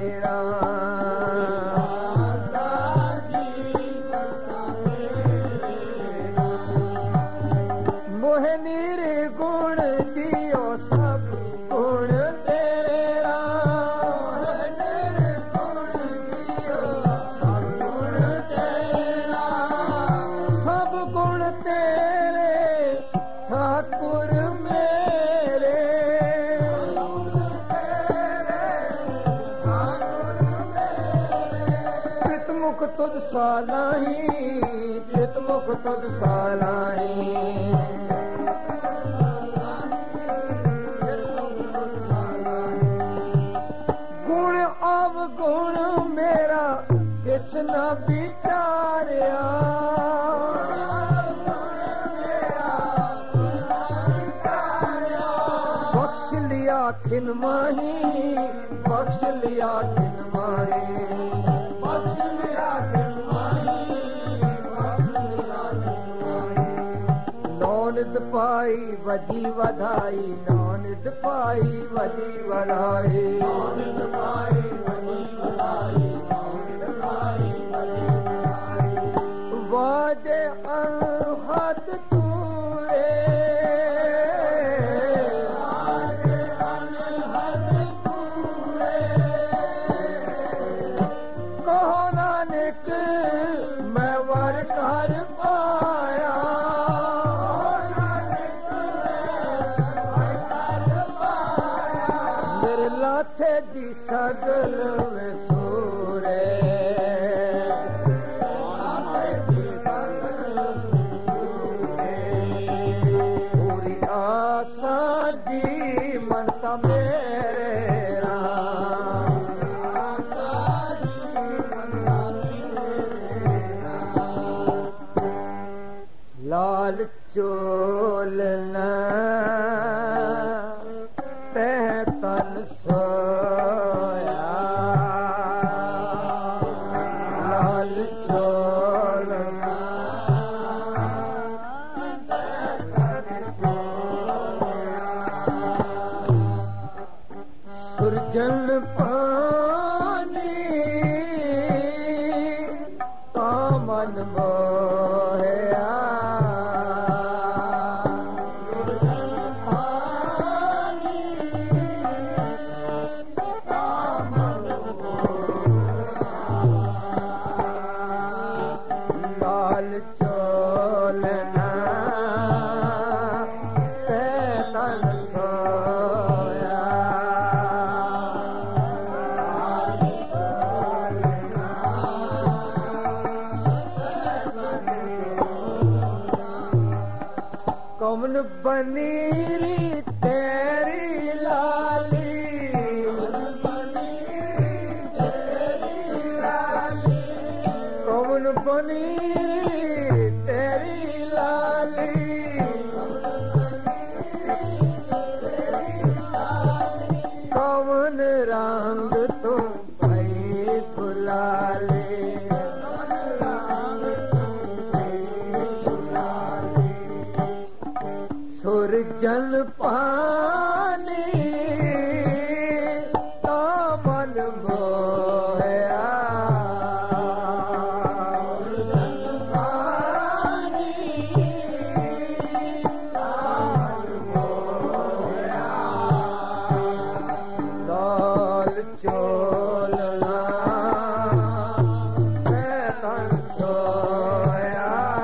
मोहे निर्गुण दियो सब गुण तेरे राम निर्गुण दियो सब गुण तेरा सब गुण तेरे ठाकुर मेरे चितमुख तुझ सा नहीं चितमुख तुझ सा नहीं गुण मेरा किछ न विचारिया बख्श लिया खिन माही बख्श लिया खिन माही बख्श लिया खिन माही नौनिद पाई वजी वधाई नौनिद पाई वजी वधाई नौनिद पाई वाजे अनहद तूरे वाजे अनहद तूरे कहो नानक मैं वर कर पाया मेरे लाथे जी सगल में सूरे मनसा मेरे राम लाल चोलना तह तन सोया लाल चोलना सुरजन पानी कामन मोहया सुरजन पानी कामन मोहया लाल चोलना तन सोया कौन बनीरी तेरी लाली कौन बनीरी तेरी लाली कौन रंग तुम भाई फुलाले सुरजन पानी कामन मोहया सुरजन पानी कामन मोहया लाल चोलना तन सोया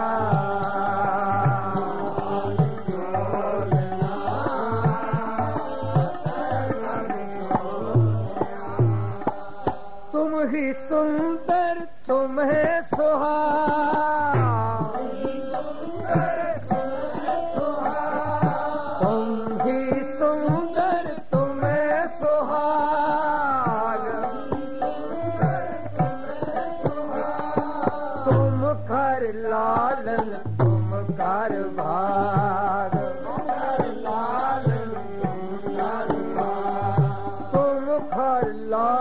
ही सुंदर तुम्हें सुहाग तुम ही सुंदर तुम्हें सुहाग तुम कर लालन तुम कर भाग तुम कर लालन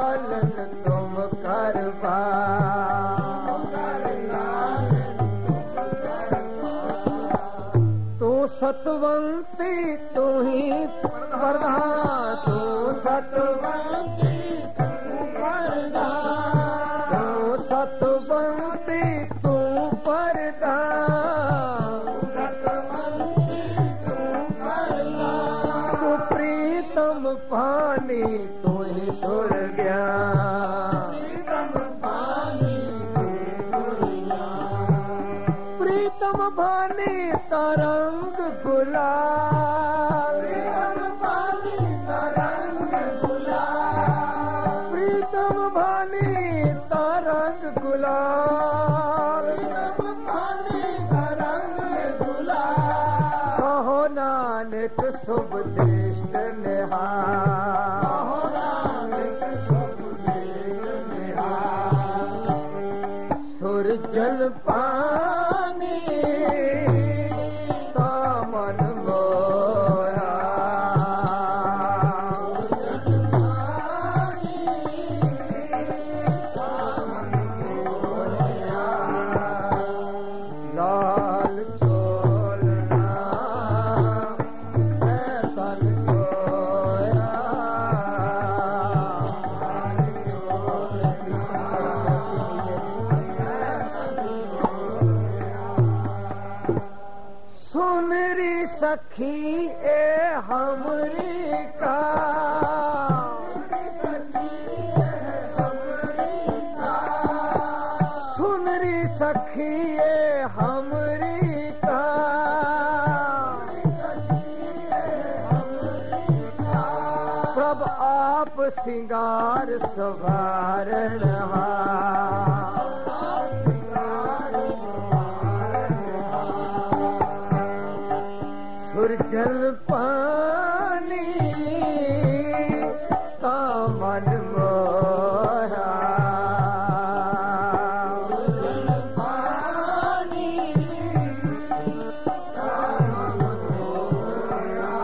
सतवंती तू ही प्रधान, तू सतवंती तू प्रधान, तू सतवंती तू प्रधान, सतवंती तू प्रधान, तू प्रीतम पानी तू ही सुर ज्ञान, प्रीतम पानी तू सुर ज्ञान, प्रीतम पानी तरंग गुलाल, प्रीतम पानी तरंग गुलाल, प्रीतम पानी तरंग गुलाल, प्रीतम पानी तरंग गुलाल, कहो नानक शुभ दृष्ट निहाल, कहो नानक शुभ दृष्ट निहाल, सुर जल पानी मन मोरा, लाल चोलना मैं तन सोया, सुनरी सखी ए हमरी का, सुनरी सखी ए हमरी का, प्रभ आप सिंगार सवारण सुरजल पानी का मन मोरा, सुरजल पानी का मन मोरा,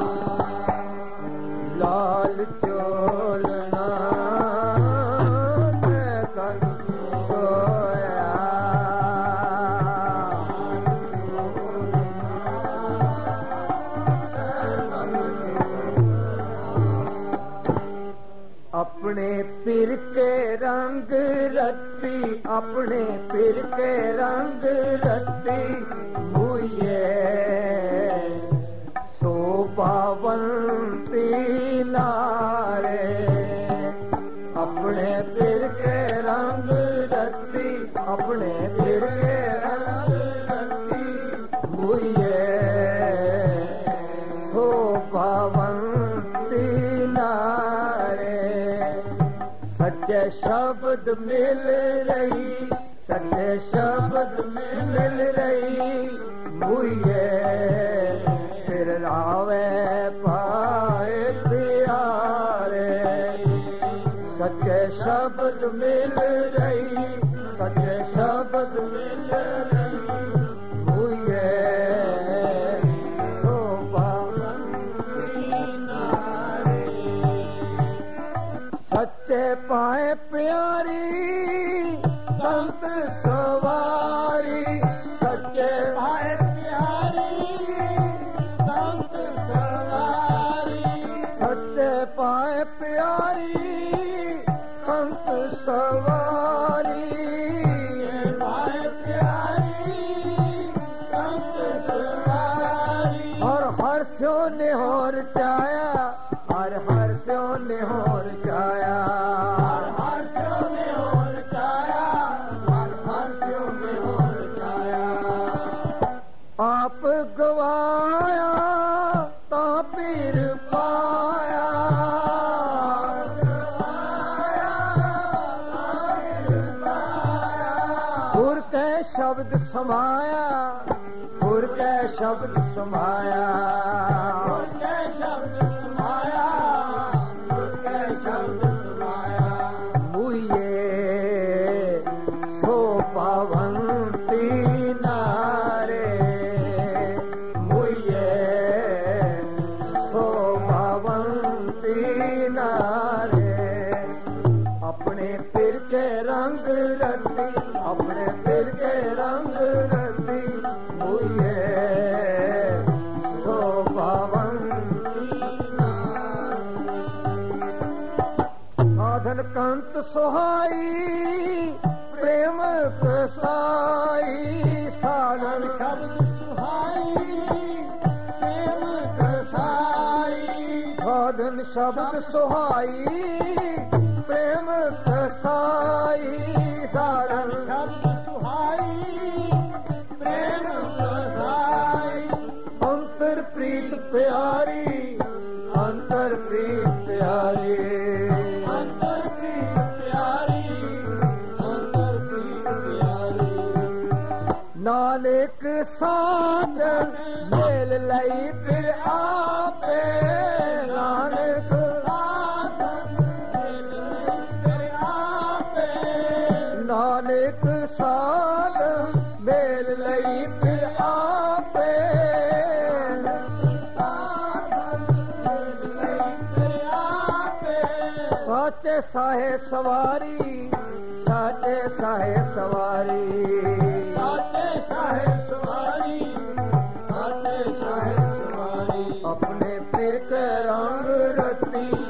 लाल चोलना मैं कल सोया, अपने पिर के रंग रत्ती, अपने पिर के रंग रत्ती हुए शोभावंती नारे, अपने पिर के रंग रत्ती, अपने पिर के रंग रत्ती हुए शोभावंती नारे, सच्चे शब्द मिल रही, सच्चे शब्द मिल रही मुझे, फिर रावे पाए प्यारे, सच्चे शब्द मिल रही, सच्चे शब्द मिल रही मुझे, सच्चे पाए प्यारी संत सवारी, सच्चे पाए प्यारी संत सवारी, सच्चे पाए प्यारी संत सवारी, पाए प्यारी संत सवारी, और हर स्यो निहोर चाया, हर हर स्यो निहोर चाया, हर हर स्यो निहोर चाया, हर हर स्यो निहोर चाया, आप गवाया ता पीर पाया, गुर के शब्द समाया, गुर के शब्द समाया, गुर के शब्द समाया, गुर के शब्द समाया, मुझे शोभावंती नारे, मुझे शोभावंती नारे, अपने पिर के रंग रत्ती, अपने पिर के रंग रत्ती मुझे ਸੁਹਾਈ ਪ੍ਰੇਮ ਕਸਾਈ ਸਾਧਨ ਸ਼ਬਦ ਸੁਹਾਈ ਪ੍ਰੇਮ ਕਸਾਈ ਸਾਧਨ ਸ਼ਬਦ ਸੁਹਾਈ ਪ੍ਰੇਮ ਕਸਾਈ ਸਾਧਨ ਸ਼ਬਦ ਸੁਹਾਈ ਪ੍ਰੇਮ ਕਸਾਈ ਅੰਤਰ ਪ੍ਰੀਤ ਪਿਆਰੀ ਅੰਤਰ ਪ੍ਰੀਤ ਪਿਆਰੀ ਅੰਤਰ ਪ੍ਰੀਤ ਪਿਆਰੀ ਅੰਤਰ ਪ੍ਰੀਤ ਪਿਆਰੀ ਨਾਨਕ ਸਾਧਨ ਮੇਲ ਲਈ ਫਿਰ ਆਪੇ ਨਾਨਕ ਸਾਧਨ ਮੇਲ ਲਈ ਫਿਰ ਆਪੇ ਨਾਨਕ ਸਾਧਨ ਮੇਲ ਲਈ ਫਿਰ ਆਪੇ ਸਾਚੇ ਸਾਹੇ ਸਵਾਰੀ ਸਾਚੇ ਸਾਹੇ ਸਵਾਰੀ ਸਾਚੇ ਸਾਹੇ ਸਵਾਰੀ ਸਾਚੇ ਸਾਹੇ ਸਵਾਰੀ ਆਪਣੇ ਫਿਰ ਕੇ ਰੰਗ ਰਤੀ